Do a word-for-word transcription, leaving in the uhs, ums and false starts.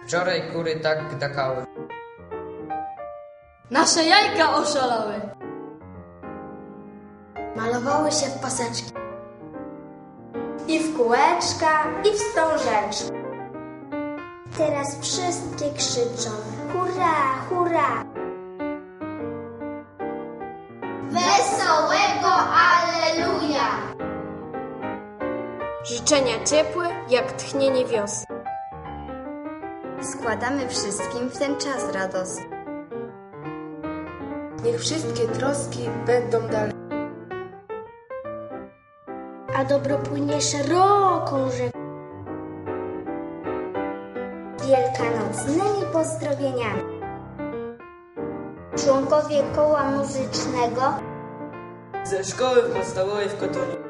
Wczoraj kury tak gdakały. Nasze jajka oszalały. Malowały się w paseczki. I w kółeczka, i w wstążeczki. Teraz wszystkie krzyczą: hurra, hurra! Wesołego Alleluja! Życzenia ciepłe jak tchnienie wiosny. Składamy wszystkim w ten czas radosny. Niech wszystkie troski będą dalej. A dobro płynie szeroką rzeką. Wielkanocnymi pozdrowieniami. Członkowie koła muzycznego Ze szkoły podstawowej w Kotonie